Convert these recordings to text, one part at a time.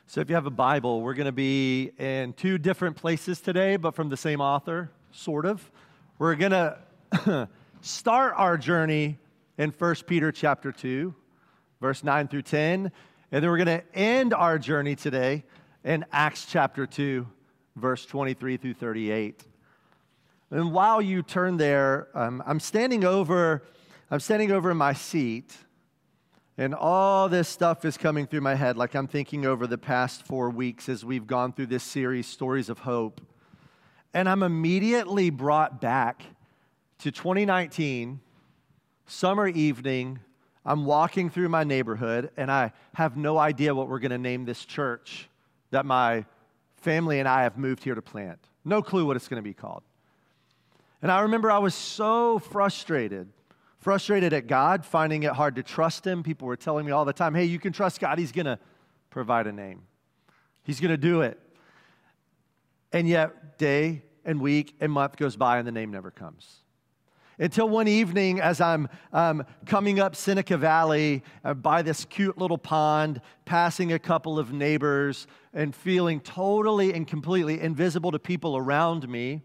So if you have a Bible, we're going to be in two different places today, but from the same author, sort of. We're going to start our journey in 1 Peter chapter 2, verse 9 through 10, and then we're going to end our journey today in Acts chapter 2, verse 23 through 38. And while you turn there, I'm standing over in my seat, and all this stuff is coming through my head, like I'm thinking over the past 4 weeks as we've gone through this series, Stories of Hope. And I'm immediately brought back to 2019, summer evening. I'm walking through my neighborhood, and I have no idea what we're going to name this church that my family and I have moved here to plant. No clue what it's going to be called. And I remember I was so frustrated at God, finding it hard to trust Him. People were telling me all the time, hey, you can trust God. He's going to provide a name. He's going to do it. And yet, day and week and month goes by, and the name never comes. Until one evening, as I'm coming up Seneca Valley by this cute little pond, passing a couple of neighbors, and feeling totally and completely invisible to people around me,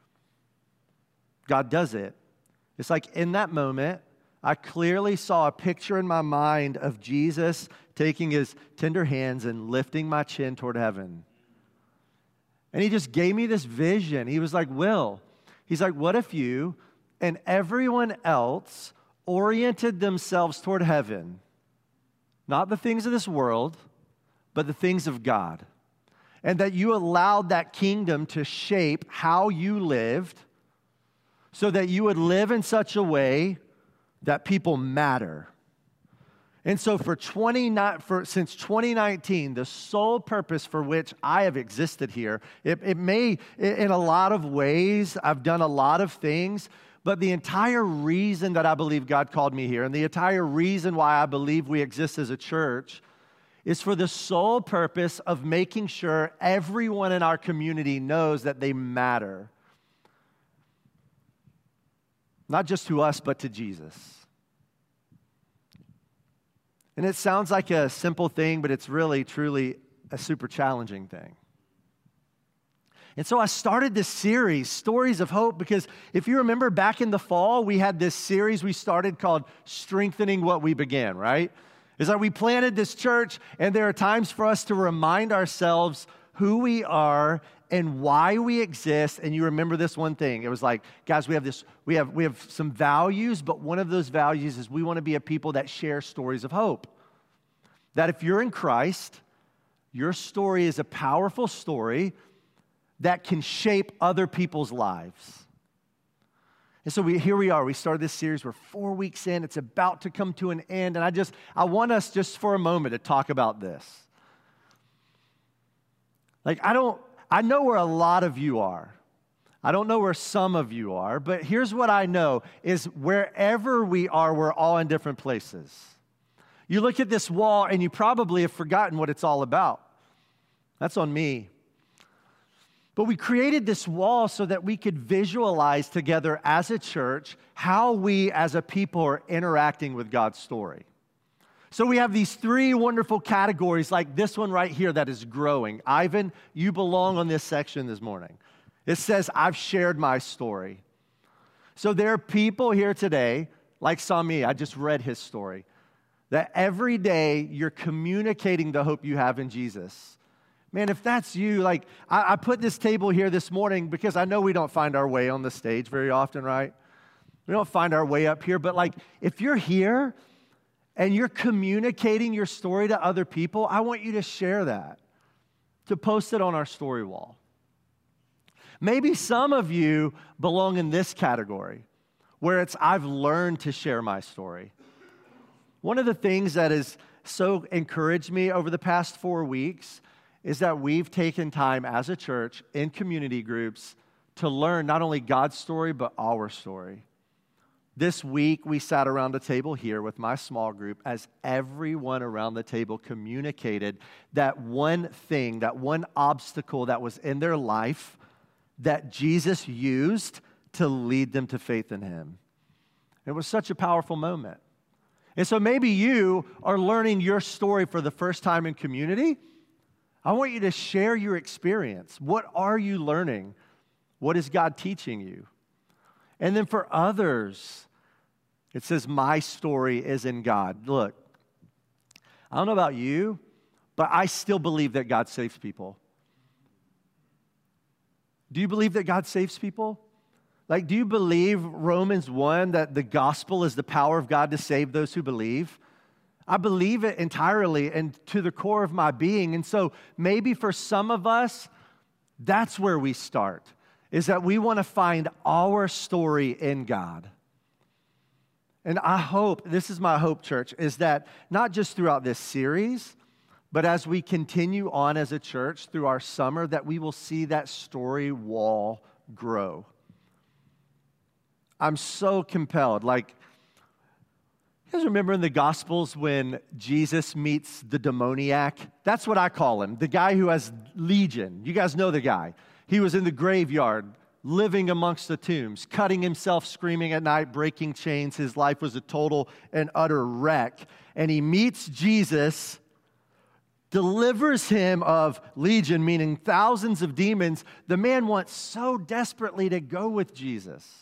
God does it. It's like in that moment, I clearly saw a picture in my mind of Jesus taking His tender hands and lifting my chin toward heaven. And He just gave me this vision. He was like, Will, He's like, what if you and everyone else oriented themselves toward heaven, not the things of this world, but the things of God, and that you allowed that kingdom to shape how you lived, so that you would live in such a way that people matter. And so since 2019, the sole purpose for which I have existed here, it may, in a lot of ways, I've done a lot of things, but the entire reason that I believe God called me here, and the entire reason why I believe we exist as a church, is for the sole purpose of making sure everyone in our community knows that they matter. Not just to us, but to Jesus. And it sounds like a simple thing, but it's really, truly a super challenging thing. And so I started this series, Stories of Hope, because if you remember back in the fall, we had this series we started called Strengthening What We Began, right? It's like we planted this church, and there are times for us to remind ourselves who we are and why we exist. And you remember this one thing. It was like, guys, we have some values, but one of those values is we want to be a people that share stories of hope. That if you're in Christ, your story is a powerful story that can shape other people's lives. And so here we are. We started this series. We're 4 weeks in. It's about to come to an end. And I want us just for a moment to talk about this. Like, I know where a lot of you are. I don't know where some of you are, but here's what I know is wherever we are, we're all in different places. You look at this wall and you probably have forgotten what it's all about. That's on me. But we created this wall so that we could visualize together as a church how we as a people are interacting with God's story. So we have these 3 wonderful categories like this one right here that is growing. Ivan, you belong on this section this morning. It says, I've shared my story. So there are people here today, like Sami, I just read his story, that every day you're communicating the hope you have in Jesus. Man, if that's you, like I put this table here this morning because I know we don't find our way on the stage very often, right? We don't find our way up here, but like if you're here, and you're communicating your story to other people, I want you to share that, to post it on our story wall. Maybe some of you belong in this category, where it's I've learned to share my story. One of the things that has so encouraged me over the past 4 weeks is that we've taken time as a church in community groups to learn not only God's story, but our story. This week, we sat around a table here with my small group as everyone around the table communicated that one thing, that one obstacle that was in their life that Jesus used to lead them to faith in Him. It was such a powerful moment. And so maybe you are learning your story for the first time in community, I want you to share your experience. What are you learning? What is God teaching you? And then for others, it says, my story is in God. Look, I don't know about you, but I still believe that God saves people. Do you believe that God saves people? Like, do you believe Romans 1, that the gospel is the power of God to save those who believe? I believe it entirely and to the core of my being. And so maybe for some of us, that's where we start, is that we want to find our story in God. And I hope, this is my hope, church, is that not just throughout this series, but as we continue on as a church through our summer, that we will see that story wall grow. I'm so compelled. Like, you guys remember in the Gospels when Jesus meets the demoniac? That's what I call him, the guy who has legion. You guys know the guy. He was in the graveyard, living amongst the tombs, cutting himself, screaming at night, breaking chains. His life was a total and utter wreck. And he meets Jesus, delivers him of legion, meaning thousands of demons. The man wants so desperately to go with Jesus.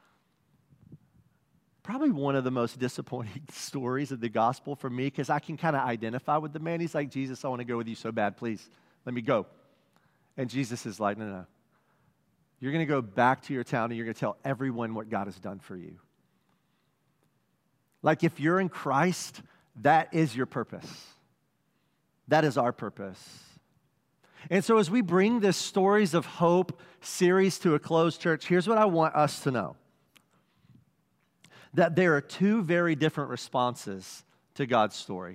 Probably one of the most disappointing stories of the gospel for me, because I can kind of identify with the man. He's like, Jesus, I want to go with you so bad. Please, let me go. And Jesus is like, no. You're going to go back to your town and you're going to tell everyone what God has done for you. Like, if you're in Christ, that is your purpose. That is our purpose. And so as we bring this Stories of Hope series to a close, church, here's what I want us to know. That there are two very different responses to God's story.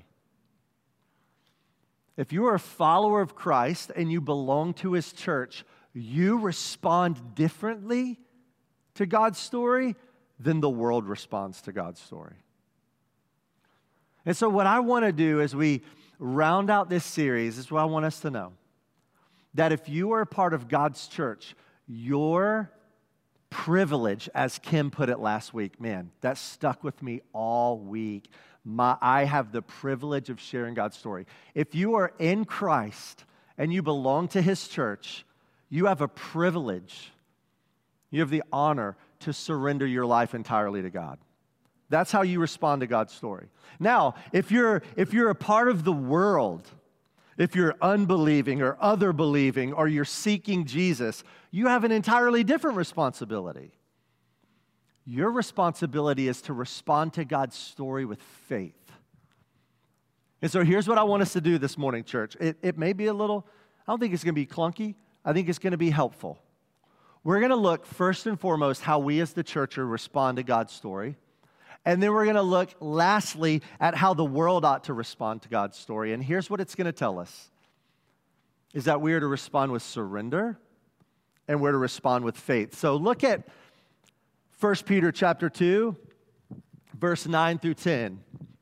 If you are a follower of Christ and you belong to His church, you respond differently to God's story than the world responds to God's story. And so what I want to do as we round out this series is what I want us to know. That if you are a part of God's church, your privilege, as Kim put it last week, man, that stuck with me all week. I have the privilege of sharing God's story. If you are in Christ and you belong to His church, you have a privilege. You have the honor to surrender your life entirely to God. That's how you respond to God's story. Now, if you're a part of the world, if you're unbelieving or other believing or you're seeking Jesus, you have an entirely different responsibility. Your responsibility is to respond to God's story with faith. And so here's what I want us to do this morning, church. It may be a little, I don't think it's going to be clunky. I think it's going to be helpful. We're going to look first and foremost how we as the church respond to God's story. And then we're going to look, lastly, at how the world ought to respond to God's story. And here's what it's going to tell us, is that we are to respond with surrender and we're to respond with faith. So look at 1 Peter chapter 2, verse 9 through 10.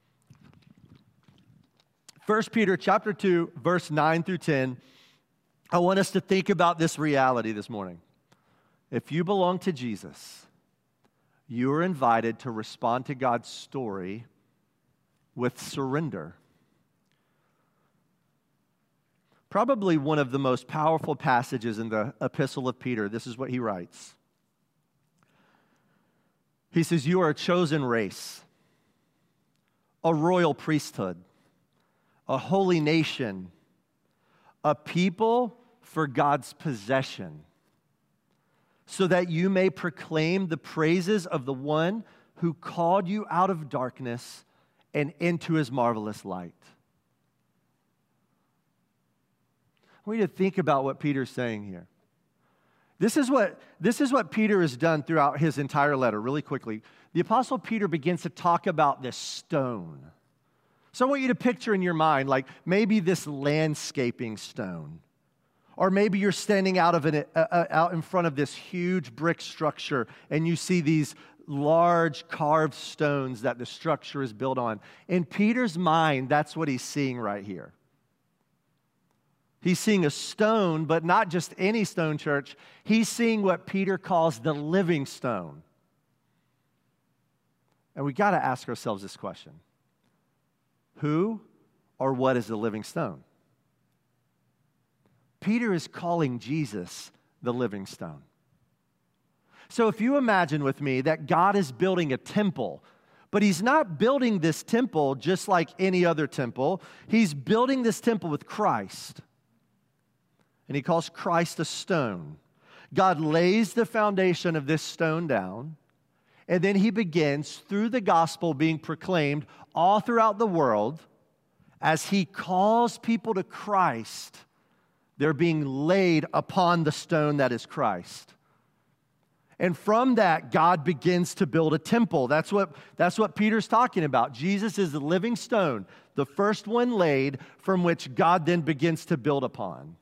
1 Peter chapter 2, verse 9 through 10. I want us to think about this reality this morning. If you belong to Jesus, you are invited to respond to God's story with surrender. Probably one of the most powerful passages in the Epistle of Peter. This is what he writes. He says, you are a chosen race, a royal priesthood, a holy nation, a people for God's possession, so that you may proclaim the praises of the one who called you out of darkness and into His marvelous light. I want you to think about what Peter's saying here. This is what Peter has done throughout his entire letter, really quickly. The Apostle Peter begins to talk about this stone. So I want you to picture in your mind, like maybe this landscaping stone. Or maybe you're standing out in front of this huge brick structure and you see these large carved stones that the structure is built on. In Peter's mind, that's what he's seeing right here. He's seeing a stone, but not just any stone, church. He's seeing what Peter calls the living stone. And we got to ask ourselves this question. Who or what is the living stone? Peter is calling Jesus the living stone. So if you imagine with me that God is building a temple, but he's not building this temple just like any other temple. He's building this temple with Christ. And he calls Christ a stone. God lays the foundation of this stone down, and then he begins, through the gospel being proclaimed all throughout the world, as he calls people to Christ, they're being laid upon the stone that is Christ. And from that, God begins to build a temple. That's what Peter's talking about. Jesus is the living stone, the first one laid, from which God then begins to build upon.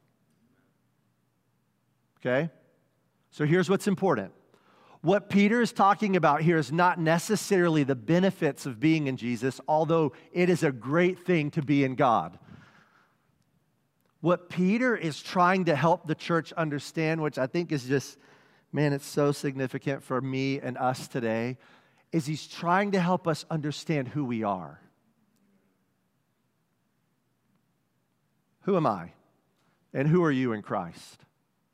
Okay? So here's what's important. What Peter is talking about here is not necessarily the benefits of being in Jesus, although it is a great thing to be in God. What Peter is trying to help the church understand, which I think is just, man, it's so significant for me and us today, is he's trying to help us understand who we are. Who am I? And who are you in Christ?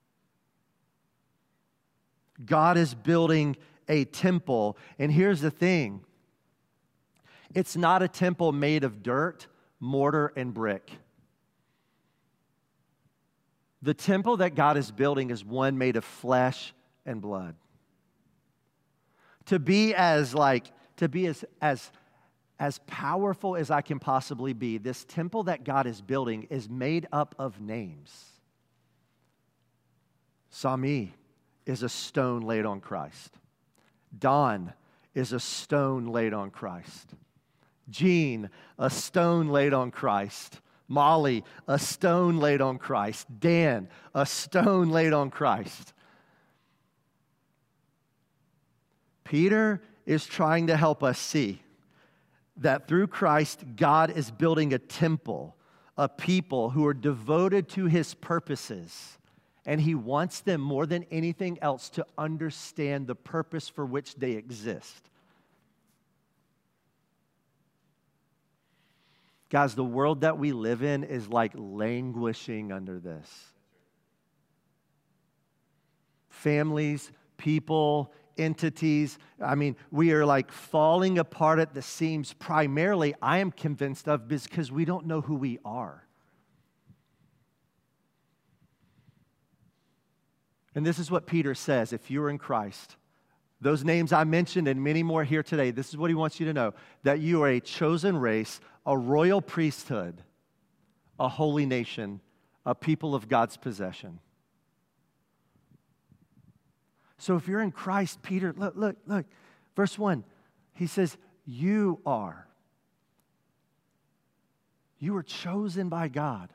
God is building a temple, and here's the thing. It's not a temple made of dirt, mortar, and brick. The temple that God is building is one made of flesh and blood. To be as powerful as I can possibly be, this temple that God is building is made up of names. Sami is a stone laid on Christ. Don is a stone laid on Christ. Jean, a stone laid on Christ. Molly, a stone laid on Christ. Dan, a stone laid on Christ. Peter is trying to help us see that through Christ, God is building a temple, a people who are devoted to his purposes. And he wants them more than anything else to understand the purpose for which they exist. Guys, the world that we live in is like languishing under this. Families, people, entities, we are like falling apart at the seams primarily, I am convinced of, because we don't know who we are. And this is what Peter says, if you're in Christ, those names I mentioned and many more here today, this is what he wants you to know, that you are a chosen race, a royal priesthood, a holy nation, a people of God's possession. So if you're in Christ, Peter, look, verse 1, he says, you are chosen by God.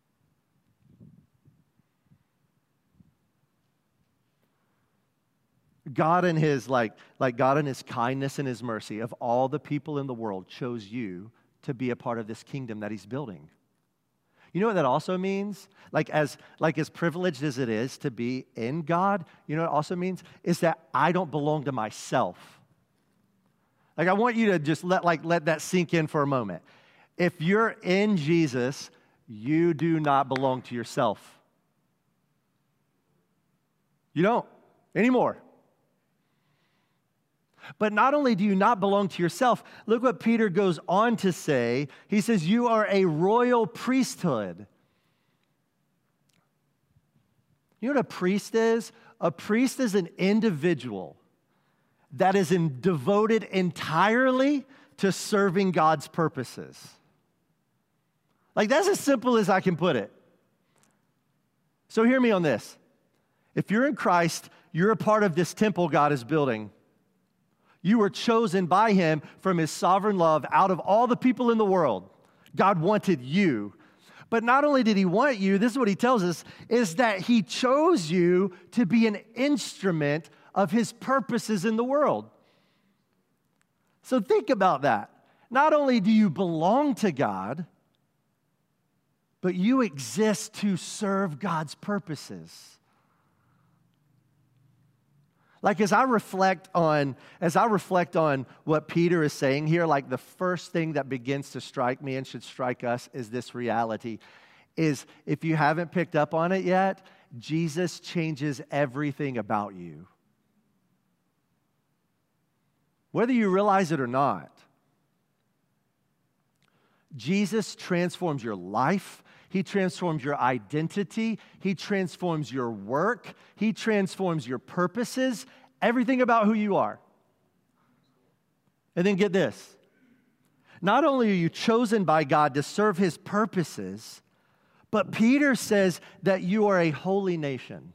God in his, God in his kindness and his mercy, of all the people in the world, chose you to be a part of this kingdom that he's building. You know what that also means? As privileged as it is to be in God, you know what it also means? Is that I don't belong to myself. I want you to just let that sink in for a moment. If you're in Jesus, you do not belong to yourself. You don't anymore. But not only do you not belong to yourself, look what Peter goes on to say. He says, you are a royal priesthood. You know what a priest is? A priest is an individual that is devoted entirely to serving God's purposes. That's as simple as I can put it. So hear me on this. If you're in Christ, you're a part of this temple God is building. You were chosen by him from his sovereign love out of all the people in the world. God wanted you. But not only did he want you, this is what he tells us, is that he chose you to be an instrument of his purposes in the world. So think about that. Not only do you belong to God, but you exist to serve God's purposes. As I reflect on what Peter is saying here, the first thing that begins to strike me and should strike us is this reality, is, if you haven't picked up on it yet, Jesus changes everything about you. Whether you realize it or not, Jesus transforms your life. He transforms your identity. He transforms your work. He transforms your purposes, everything about who you are. And then get this. Not only are you chosen by God to serve His purposes, but Peter says that you are a holy nation.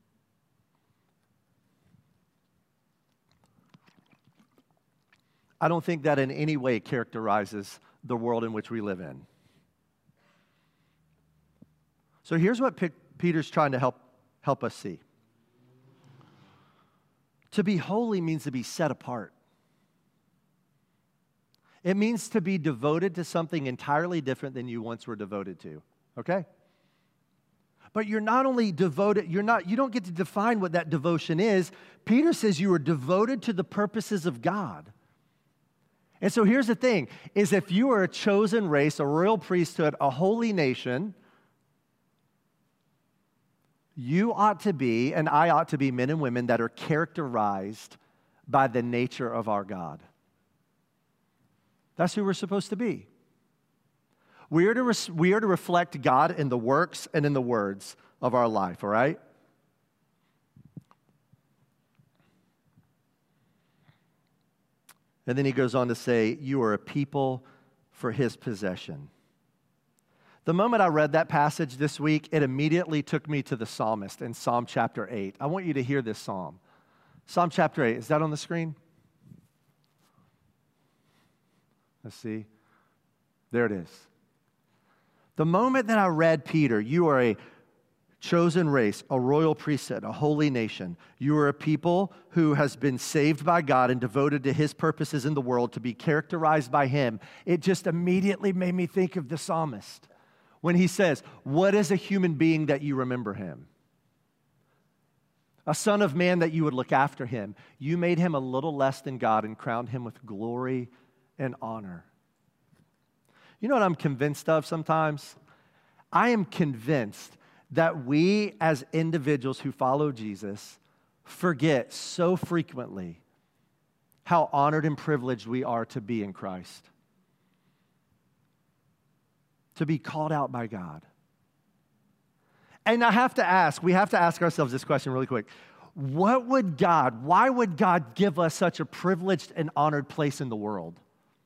I don't think that in any way characterizes the world in which we live in. So here's what Peter's trying to help us see. To be holy means to be set apart. It means to be devoted to something entirely different than you once were devoted to, okay? But you're not only devoted, you don't get to define what that devotion is. Peter says you are devoted to the purposes of God. And so here's the thing, is if you are a chosen race, a royal priesthood, a holy nation, you ought to be, and I ought to be, men and women that are characterized by the nature of our God. That's who we're supposed to be. We are to reflect God in the works and in the words of our life, all right? And then he goes on to say, you are a people for His possession. The moment I read that passage this week, it immediately took me to the psalmist in Psalm chapter 8. I want you to hear this psalm. Psalm chapter 8, is that on the screen? Let's see. There it is. The moment that I read Peter, you are a chosen race, a royal priesthood, a holy nation. You are a people who has been saved by God and devoted to His purposes in the world to be characterized by Him. It just immediately made me think of the psalmist when he says, what is a human being that you remember him? A son of man that you would look after him. You made him a little less than God and crowned him with glory and honor. You know what I'm convinced of sometimes? I am convinced that we as individuals who follow Jesus forget so frequently how honored and privileged we are to be in Christ. To be called out by God. And we have to ask ourselves this question really quick. Why would God give us such a privileged and honored place in the world?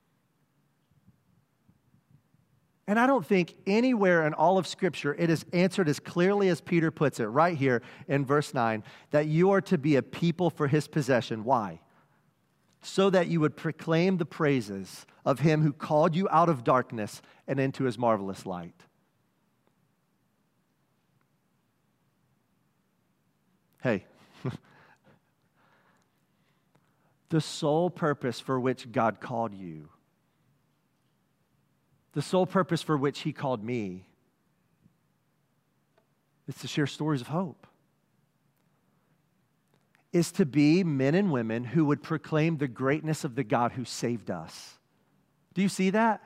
And I don't think anywhere in all of Scripture it is answered as clearly as Peter puts it right here in verse 9, that you are to be a people for His possession. Why? So that you would proclaim the praises of Him who called you out of darkness and into His marvelous light. Hey, the sole purpose for which God called you, the sole purpose for which He called me, is to share stories of hope. Is to be men and women who would proclaim the greatness of the God who saved us. Do you see that?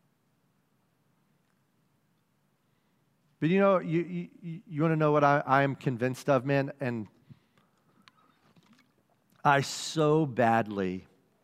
But you know, you want to know what I am convinced of, man? And I so badly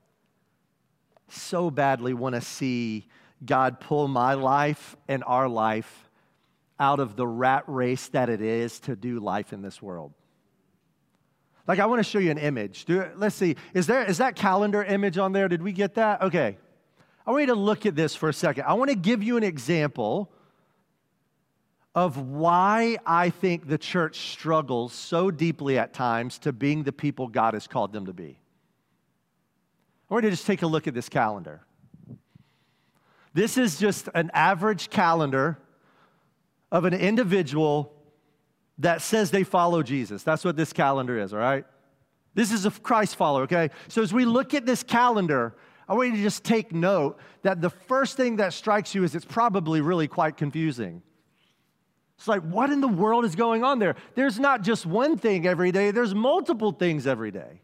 want to see God pull my life and our life out of the rat race that it is to do life in this world. Like, I want to show you an image. Let's see. Is that calendar image on there? Did we get that? Okay. I want you to look at this for a second. I want to give you an example of why I think the church struggles so deeply at times to being the people God has called them to be. I want you to just take a look at this calendar. This is just an average calendar of an individual that says they follow Jesus. That's what this calendar is, all right? This is a Christ follower, okay? So as we look at this calendar, I want you to just take note that the first thing that strikes you is it's probably really quite confusing. It's like, what in the world is going on there? There's not just one thing every day, there's multiple things every day.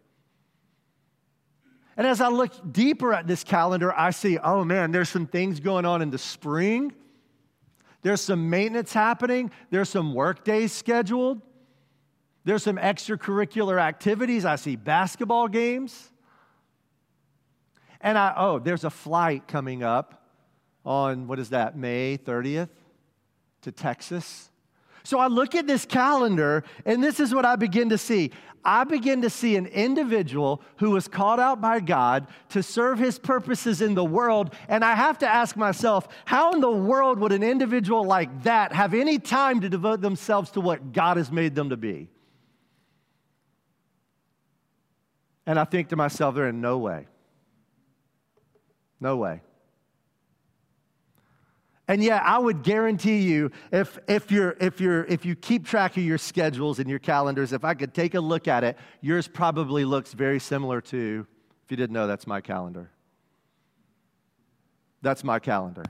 And as I look deeper at this calendar, I see, oh man, there's some things going on in the spring. There's some maintenance happening. There's some work days scheduled. There's some extracurricular activities. I see basketball games. And there's a flight coming up on, May 30th to Texas. So I look at this calendar, and this is what I begin to see. I begin to see an individual who was called out by God to serve his purposes in the world, and I have to ask myself, how in the world would an individual like that have any time to devote themselves to what God has made them to be? And I think to myself, there in no way. No way. And yeah, I would guarantee you, if you keep track of your schedules and your calendars, if I could take a look at it, yours probably looks very similar to, if you didn't know, that's my calendar. That's my calendar.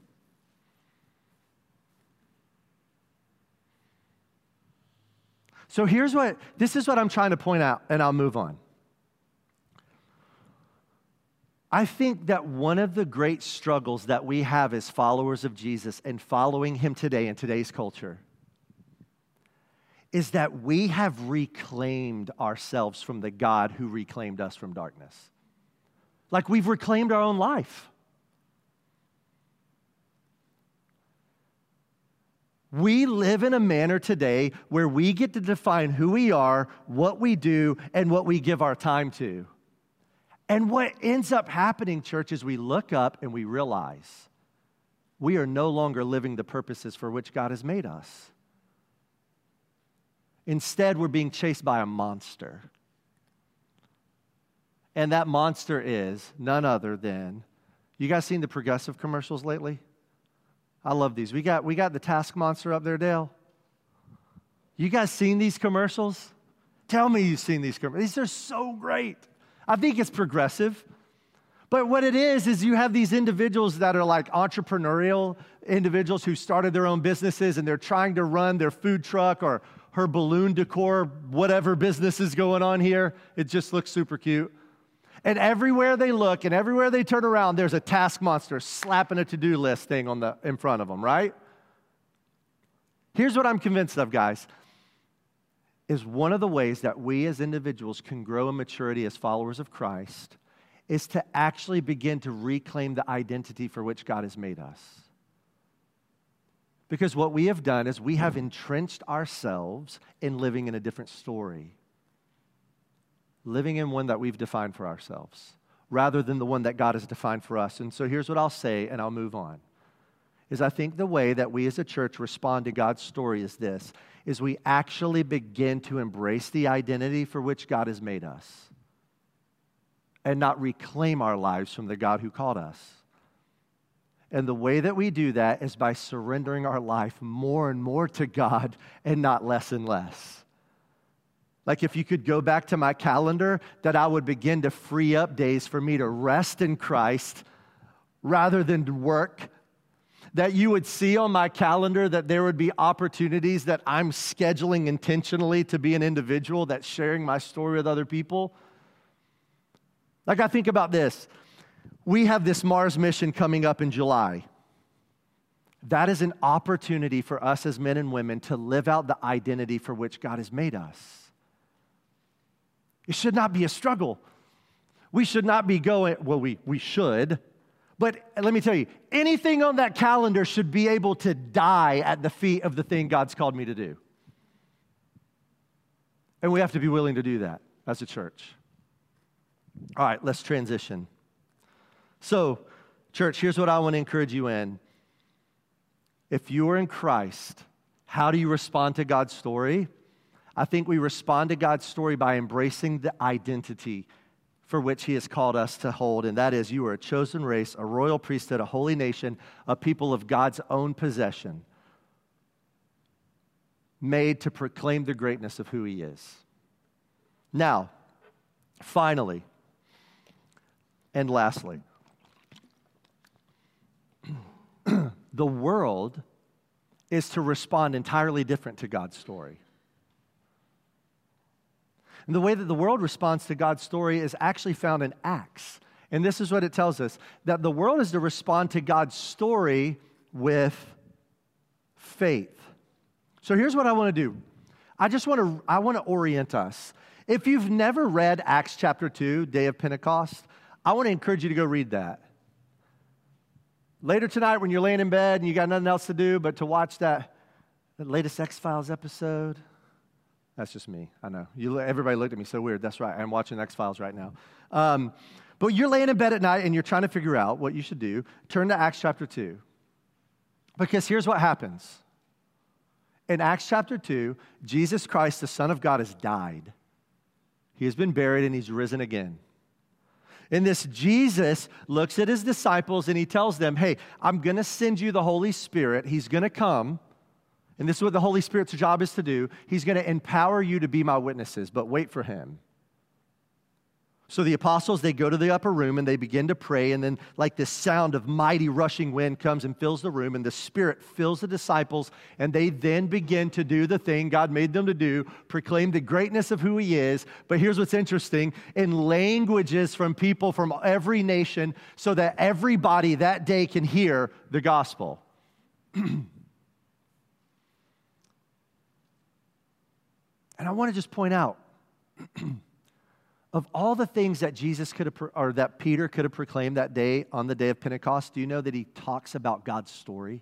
So this is what I'm trying to point out, and I'll move on. I think that one of the great struggles that we have as followers of Jesus and following him today in today's culture is that we have reclaimed ourselves from the God who reclaimed us from darkness. Like we've reclaimed our own life. We live in a manner today where we get to define who we are, what we do, and what we give our time to. And what ends up happening, church, is we look up and we realize we are no longer living the purposes for which God has made us. Instead, we're being chased by a monster. And that monster is none other than, you guys seen the Progressive commercials lately? I love these. We got the Task Monster up there, Dale. You guys seen these commercials? Tell me you've seen these commercials. These are so great. I think it's progressive. But what it is you have these individuals that are like entrepreneurial individuals who started their own businesses and they're trying to run their food truck or her balloon decor, whatever business is going on here. It just looks super cute. And everywhere they look and everywhere they turn around, there's a task monster slapping a to-do list thing in front of them, right? Here's what I'm convinced of, guys. Is one of the ways that we as individuals can grow in maturity as followers of Christ is to actually begin to reclaim the identity for which God has made us. Because what we have done is we have entrenched ourselves in living in a different story, living in one that we've defined for ourselves, rather than the one that God has defined for us. And so here's what I'll say, and I'll move on, is I think the way that we as a church respond to God's story is this, is we actually begin to embrace the identity for which God has made us and not reclaim our lives from the God who called us. And the way that we do that is by surrendering our life more and more to God and not less and less. Like if you could go back to my calendar, that I would begin to free up days for me to rest in Christ rather than to work. That you would see on my calendar that there would be opportunities that I'm scheduling intentionally to be an individual that's sharing my story with other people. Like I think about this. We have this Mars mission coming up in July. That is an opportunity for us as men and women to live out the identity for which God has made us. It should not be a struggle. We should not be going, well, we should. But let me tell you, anything on that calendar should be able to die at the feet of the thing God's called me to do. And we have to be willing to do that as a church. All right, let's transition. So, church, here's what I want to encourage you in. If you are in Christ, how do you respond to God's story? I think we respond to God's story by embracing the identity for which he has called us to hold, and that is you are a chosen race, a royal priesthood, a holy nation, a people of God's own possession, made to proclaim the greatness of who he is. Now, finally, and lastly, the world is to respond entirely different to God's story. And the way that the world responds to God's story is actually found in Acts. And this is what it tells us, that the world is to respond to God's story with faith. So here's what I want to do. I want to orient us. If you've never read Acts chapter 2, Day of Pentecost, I want to encourage you to go read that. Later tonight when you're laying in bed and you got nothing else to do but to watch that latest X-Files episode. That's just me, I know. Everybody looked at me so weird. That's right, I'm watching X-Files right now. But you're laying in bed at night and you're trying to figure out what you should do. Turn to Acts chapter 2. Because here's what happens. In Acts chapter 2, Jesus Christ, the Son of God, has died. He has been buried and he's risen again. And this Jesus looks at his disciples and he tells them, hey, I'm going to send you the Holy Spirit. He's going to come. And this is what the Holy Spirit's job is to do. He's going to empower you to be my witnesses, but wait for him. So the apostles, they go to the upper room and they begin to pray, and then like this sound of mighty rushing wind comes and fills the room, and the Spirit fills the disciples, and they then begin to do the thing God made them to do, proclaim the greatness of who he is. But here's what's interesting, in languages from people from every nation, so that everybody that day can hear the gospel. And I want to just point out, of all the things that Jesus could have, or that Peter could have proclaimed that day on the day of Pentecost, do you know that he talks about God's story?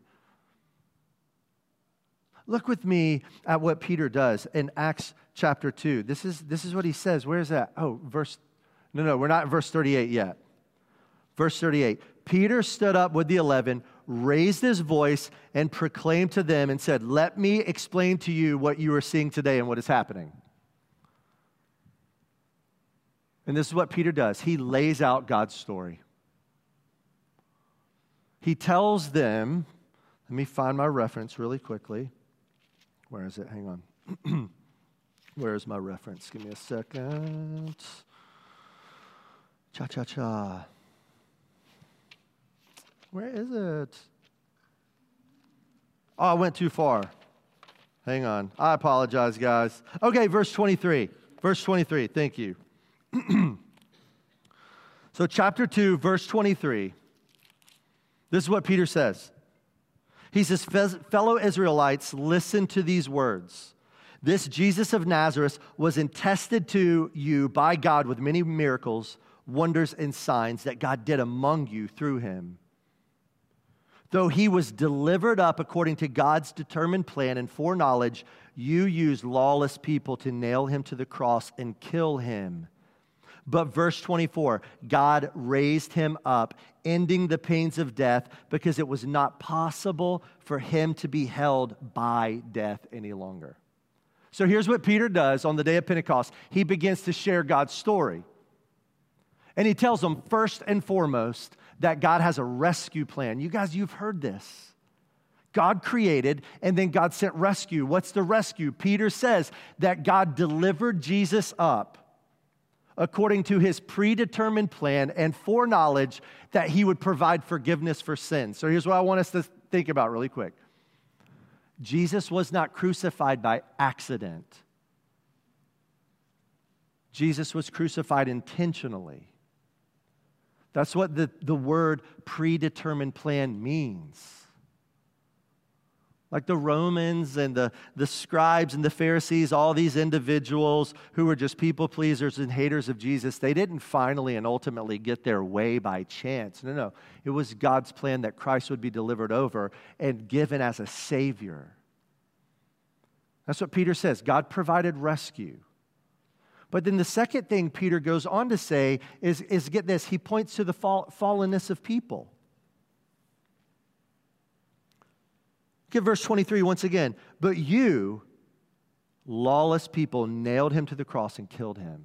Look with me at what Peter does in Acts chapter 2. This is what he says. Where is that? Oh, we're not in verse 38 yet. Verse 38. Peter stood up with the 11, raised his voice, and proclaimed to them and said, let me explain to you what you are seeing today and what is happening. And this is what Peter does. He lays out God's story. He tells them, let me find my reference really quickly. Where is it? Hang on. Where is my reference? Give me a second. Cha-cha-cha. Where is it? Oh, I went too far. Hang on. I apologize, guys. Okay, verse 23. Verse 23. Thank you. So chapter 2, verse 23, this is what Peter says. He says, fellow Israelites, listen to these words. This Jesus of Nazareth was entrusted to you by God with many miracles, wonders, and signs that God did among you through him. Though he was delivered up according to God's determined plan and foreknowledge, you used lawless people to nail him to the cross and kill him. But verse 24, God raised him up, ending the pains of death, because it was not possible for him to be held by death any longer. So here's what Peter does on the day of Pentecost. He begins to share God's story. And he tells them, first and foremost, that God has a rescue plan. You guys, you've heard this. God created, and then God sent rescue. What's the rescue? Peter says that God delivered Jesus up according to his predetermined plan and foreknowledge that he would provide forgiveness for sins. So here's what I want us to think about really quick. Jesus was not crucified by accident. Jesus was crucified intentionally. That's what the word predetermined plan means. Like the Romans and the scribes and the Pharisees, all these individuals who were just people pleasers and haters of Jesus, they didn't finally and ultimately get their way by chance. No. It was God's plan that Christ would be delivered over and given as a Savior. That's what Peter says. God provided rescue. But then the second thing Peter goes on to say is get this, he points to the fallenness of people. Look at verse 23 once again. But you, lawless people, nailed him to the cross and killed him.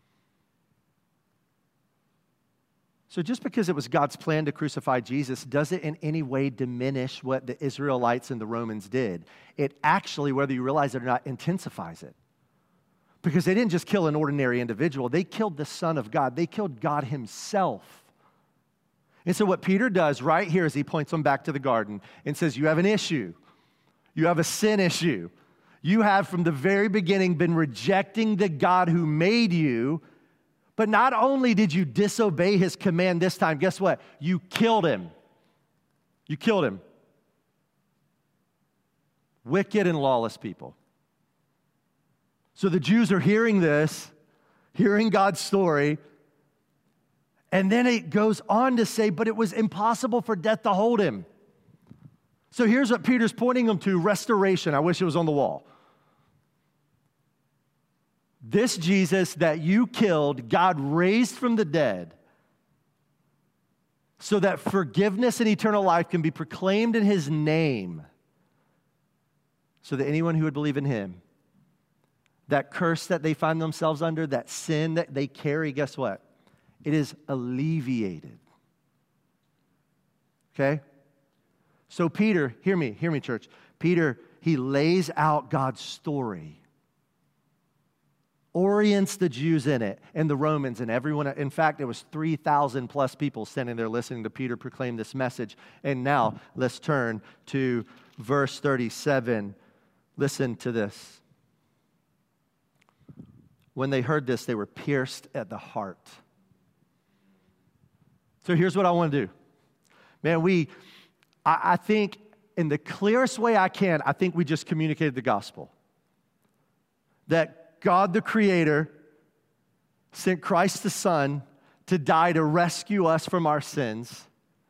So just because it was God's plan to crucify Jesus doesn't in any way diminish what the Israelites and the Romans did. It actually, whether you realize it or not, intensifies it. Because they didn't just kill an ordinary individual. They killed the Son of God. They killed God himself. And so what Peter does right here is he points them back to the garden and says, you have an issue. You have a sin issue. You have from the very beginning been rejecting the God who made you. But not only did you disobey his command this time, guess what? You killed him. You killed him. wicked and lawless people. So the Jews are hearing this, hearing God's story, and then it goes on to say, but it was impossible for death to hold him. So here's what Peter's pointing them to, restoration. I wish it was on the wall. This Jesus that you killed, God raised from the dead so that forgiveness and eternal life can be proclaimed in his name, so that anyone who would believe in him, that curse that they find themselves under, that sin that they carry, guess what? It is alleviated. Okay? So Peter, hear me, church. Peter, he lays out God's story, orients the Jews in it and the Romans and everyone. In fact, it was 3,000 plus people standing there listening to Peter proclaim this message. And now let's turn to verse 37. Listen to this. When they heard this, they were pierced at the heart. So here's what I want to do. Man, I think in the clearest way I can, I think we just communicated the gospel. That God the Creator sent Christ the Son to die to rescue us from our sins.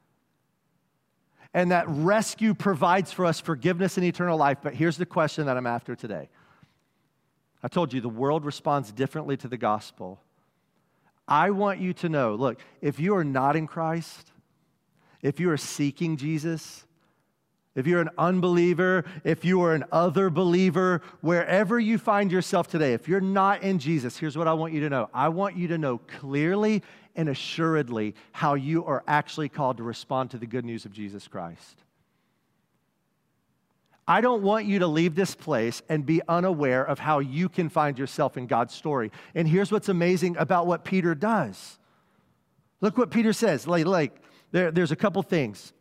And that rescue provides for us forgiveness and eternal life. But here's the question that I'm after today. I told you the world responds differently to the gospel. I want you to know, look, if you are not in Christ, if you are seeking Jesus, if you're an unbeliever, if you are an other believer, wherever you find yourself today, if you're not in Jesus, here's what I want you to know. I want you to know clearly and assuredly how you are actually called to respond to the good news of Jesus Christ. I don't want you to leave this place and be unaware of how you can find yourself in God's story. And here's what's amazing about what Peter does. Look what Peter says. There's a couple things.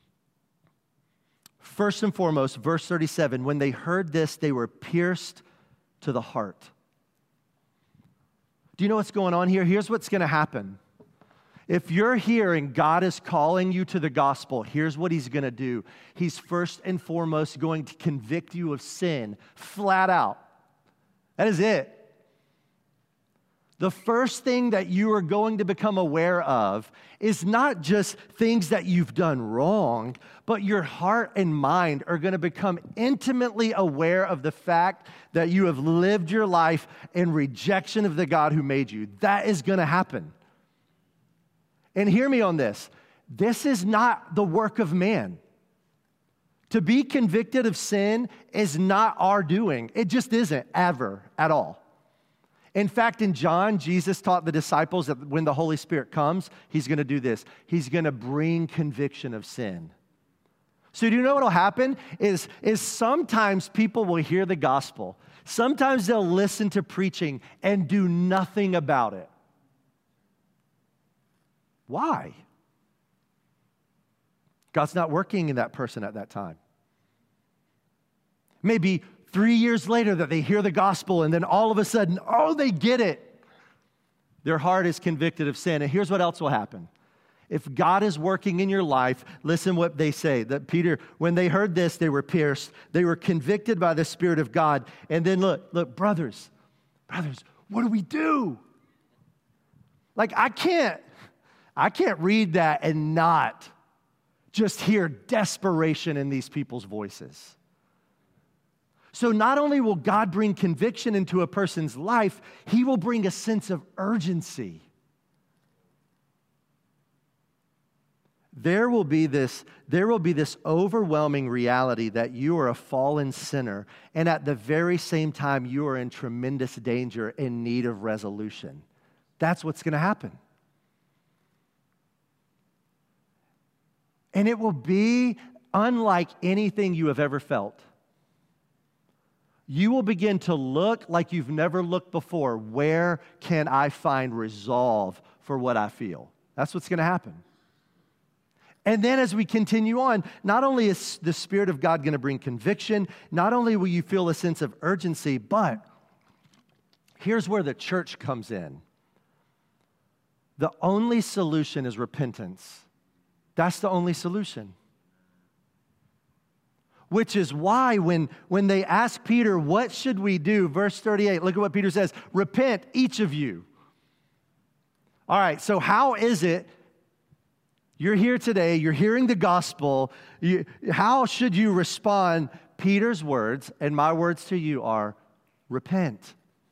First and foremost, verse 37, when they heard this, they were pierced to the heart. Do you know what's going on here? Here's what's going to happen. If you're here and God is calling you to the gospel, here's what he's going to do. He's first and foremost going to convict you of sin, flat out. That is it. The first thing that you are going to become aware of is not just things that you've done wrong, but your heart and mind are going to become intimately aware of the fact that you have lived your life in rejection of the God who made you. That is going to happen. And hear me on this. This is not the work of man. To be convicted of sin is not our doing. It just isn't ever at all. In fact, in John, Jesus taught the disciples that when the Holy Spirit comes, he's going to do this. He's going to bring conviction of sin. So do you know what will happen? Is sometimes people will hear the gospel. Sometimes they'll listen to preaching and do nothing about it. Why? God's not working in that person at that time. Maybe 3 years later that they hear the gospel and then all of a sudden, they get it. Their heart is convicted of sin. And here's what else will happen. If God is working in your life, listen what they say. That Peter, when they heard this, they were pierced. They were convicted by the Spirit of God. And then look, brothers, what do we do? I can't read that and not just hear desperation in these people's voices. So not only will God bring conviction into a person's life, he will bring a sense of urgency. There will be this overwhelming reality that you are a fallen sinner, and at the very same time, you are in tremendous danger in need of resolution. That's what's going to happen. And it will be unlike anything you have ever felt. You will begin to look like you've never looked before. Where can I find resolve for what I feel? That's what's going to happen. And then as we continue on, not only is the Spirit of God going to bring conviction, not only will you feel a sense of urgency, but here's where the church comes in. The only solution is repentance. That's the only solution. Which is why when they ask Peter, what should we do? Verse 38, look at what Peter says. Repent, each of you. All right, so how is it you're here today, you're hearing the gospel, how should you respond? Peter's words and my words to you are, repent.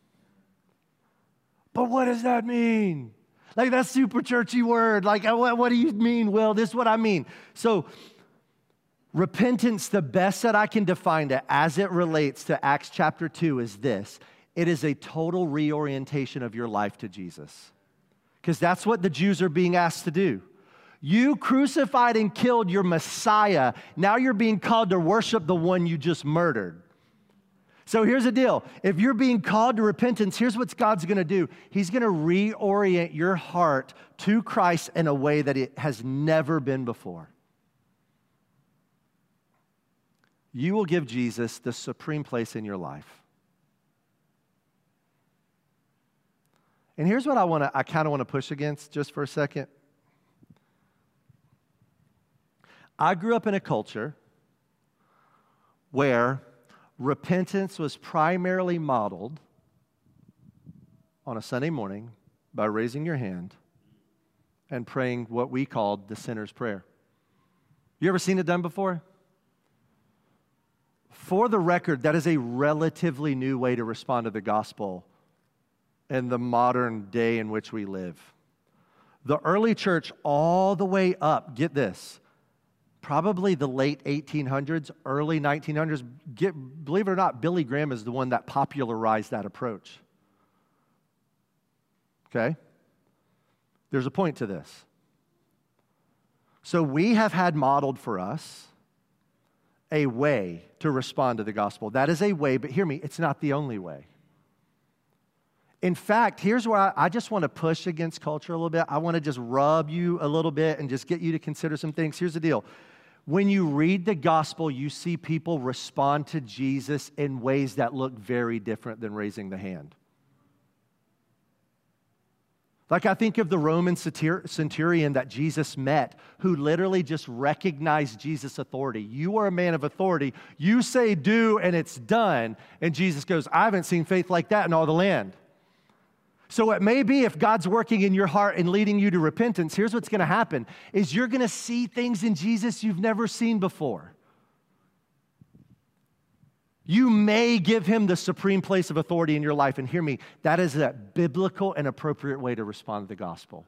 But what does that mean? Like, that's super churchy word. Like, what do you mean, Will? This is what I mean. So, repentance, the best that I can define it as it relates to Acts chapter 2 is this. It is a total reorientation of your life to Jesus. Because that's what the Jews are being asked to do. You crucified and killed your Messiah. Now you're being called to worship the one you just murdered. So here's the deal. If you're being called to repentance, here's what God's going to do. He's going to reorient your heart to Christ in a way that it has never been before. You will give Jesus the supreme place in your life. And here's what I kind of want to push against just for a second. I grew up in a culture where repentance was primarily modeled on a Sunday morning by raising your hand and praying what we called the sinner's prayer. You ever seen it done before? For the record, that is a relatively new way to respond to the gospel in the modern day in which we live. The early church all the way up, get this, probably the late 1800s, early 1900s, believe it or not, Billy Graham is the one that popularized that approach. Okay? There's a point to this. So we have had modeled for us a way to respond to the gospel. That is a way, but hear me, it's not the only way. In fact, here's where I just want to push against culture a little bit. I want to just rub you a little bit and just get you to consider some things. Here's the deal. When you read the gospel, you see people respond to Jesus in ways that look very different than raising the hand. Like, I think of the Roman centurion that Jesus met, who literally just recognized Jesus' authority. You are a man of authority. You say do, and it's done. And Jesus goes, I haven't seen faith like that in all the land. So it may be if God's working in your heart and leading you to repentance, here's what's going to happen, is you're going to see things in Jesus you've never seen before. You may give him the supreme place of authority in your life. And hear me, that is a biblical and appropriate way to respond to the gospel.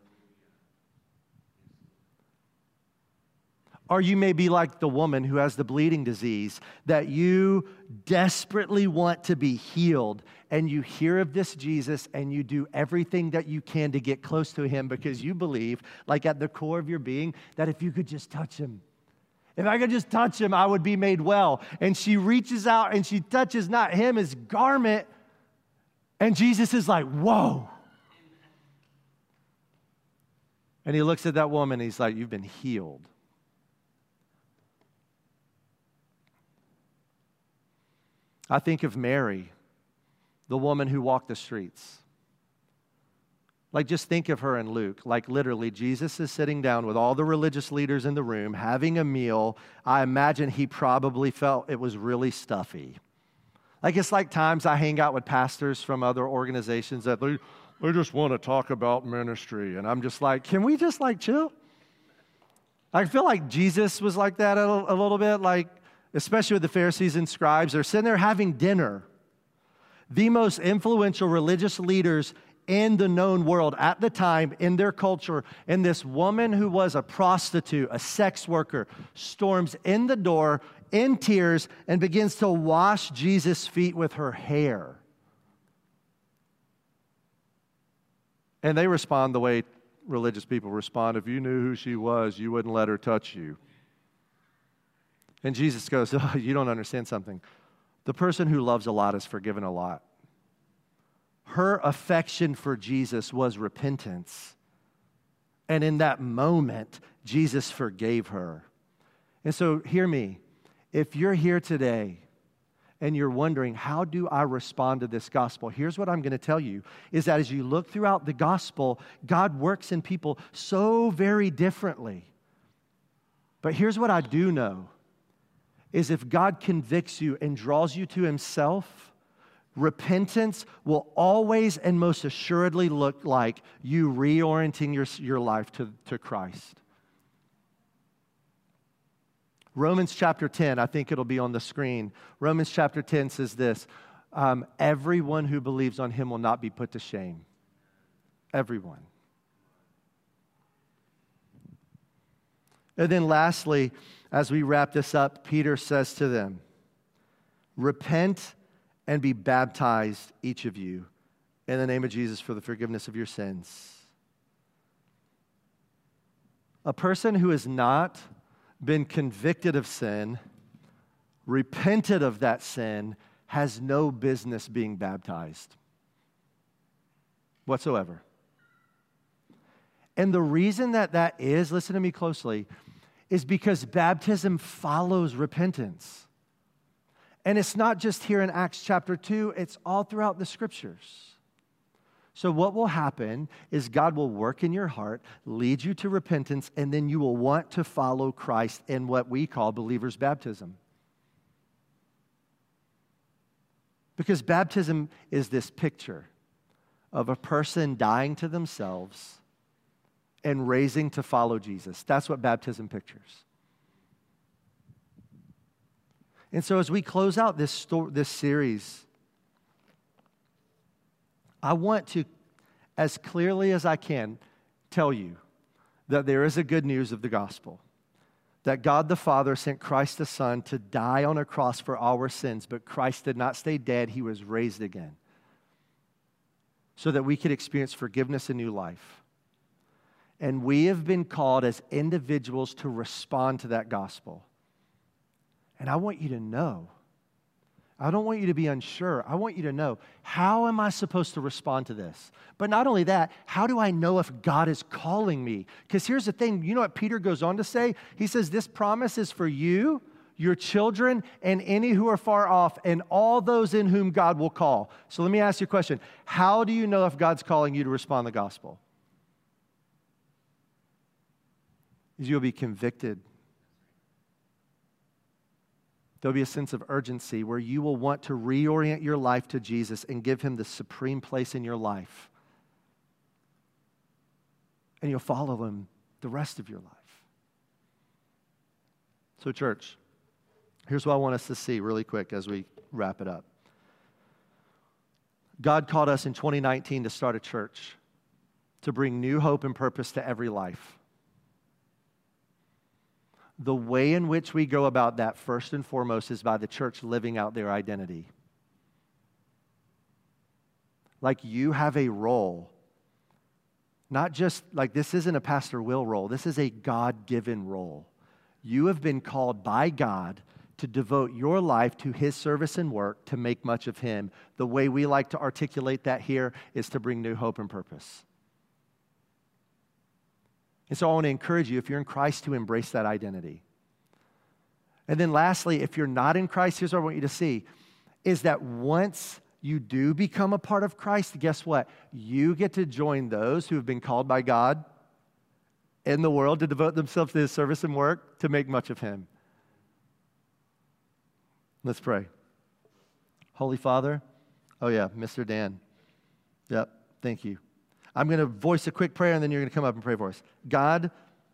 Or you may be like the woman who has the bleeding disease, that you desperately want to be healed, and you hear of this Jesus, and you do everything that you can to get close to him because you believe, like at the core of your being, that if you could just touch him, if I could just touch him, I would be made well. And she reaches out and she touches not him, his garment, and Jesus is like, whoa. And he looks at that woman and he's like, you've been healed. I think of Mary, the woman who walked the streets. Like, just think of her in Luke. Like, literally, Jesus is sitting down with all the religious leaders in the room, having a meal. I imagine he probably felt it was really stuffy. Like, it's like times I hang out with pastors from other organizations that they just want to talk about ministry. And I'm just like, can we just, like, chill? I feel like Jesus was like that a little bit, like, especially with the Pharisees and scribes. They're sitting there having dinner. The most influential religious leaders in the known world at the time, in their culture, and this woman who was a prostitute, a sex worker, storms in the door in tears and begins to wash Jesus' feet with her hair. And they respond the way religious people respond. If you knew who she was, you wouldn't let her touch you. And Jesus goes, oh, you don't understand something. The person who loves a lot is forgiven a lot. Her affection for Jesus was repentance. And in that moment, Jesus forgave her. And so, hear me. If you're here today and you're wondering, how do I respond to this gospel? Here's what I'm going to tell you, is that as you look throughout the gospel, God works in people so very differently. But here's what I do know, is if God convicts you and draws you to himself, repentance will always and most assuredly look like you reorienting your life to Christ. Romans chapter 10, I think it'll be on the screen. Romans chapter 10 says this, everyone who believes on him will not be put to shame. Everyone. And then lastly, as we wrap this up, Peter says to them, repent and be baptized, each of you, in the name of Jesus for the forgiveness of your sins. A person who has not been convicted of sin, repented of that sin, has no business being baptized whatsoever. And the reason that is, listen to me closely, is because baptism follows repentance. And it's not just here in Acts chapter 2, it's all throughout the scriptures. So what will happen is God will work in your heart, lead you to repentance, and then you will want to follow Christ in what we call believer's baptism. Because baptism is this picture of a person dying to themselves and raising to follow Jesus. That's what baptism pictures. And so as we close out this series, I want to, as clearly as I can, tell you that there is a good news of the gospel. That God the Father sent Christ the Son to die on a cross for our sins, but Christ did not stay dead, he was raised again. So that we could experience forgiveness and new life. And we have been called as individuals to respond to that gospel. And I want you to know, I don't want you to be unsure. I want you to know, how am I supposed to respond to this? But not only that, how do I know if God is calling me? Because here's the thing, you know what Peter goes on to say? He says, this promise is for you, your children, and any who are far off, and all those in whom God will call. So let me ask you a question. How do you know if God's calling you to respond to the gospel? Is you'll be convicted. There'll be a sense of urgency where you will want to reorient your life to Jesus and give him the supreme place in your life. And you'll follow him the rest of your life. So, church, here's what I want us to see really quick as we wrap it up. God called us in 2019 to start a church, to bring new hope and purpose to every life. The way in which we go about that, first and foremost, is by the church living out their identity. Like you have a role. Not just, like this isn't a Pastor Will role. This is a God-given role. You have been called by God to devote your life to his service and work to make much of him. The way we like to articulate that here is to bring new hope and purpose. And so I want to encourage you, if you're in Christ, to embrace that identity. And then lastly, if you're not in Christ, here's what I want you to see, is that once you do become a part of Christ, guess what? You get to join those who have been called by God in the world to devote themselves to his service and work to make much of him. Let's pray. Holy Father, oh yeah, Mr. Dan. Yep, thank you. I'm going to voice a quick prayer, and then you're going to come up and pray for us. God,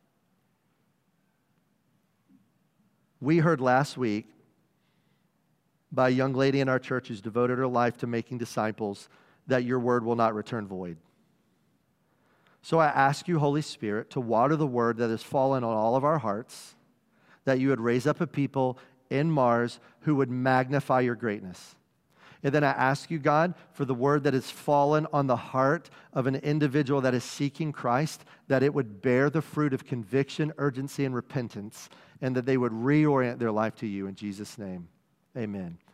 we heard last week by a young lady in our church who's devoted her life to making disciples that your word will not return void. So I ask you, Holy Spirit, to water the word that has fallen on all of our hearts, that you would raise up a people in Mars who would magnify your greatness. And then I ask you, God, for the word that has fallen on the heart of an individual that is seeking Christ, that it would bear the fruit of conviction, urgency, and repentance, and that they would reorient their life to you in Jesus' name. Amen.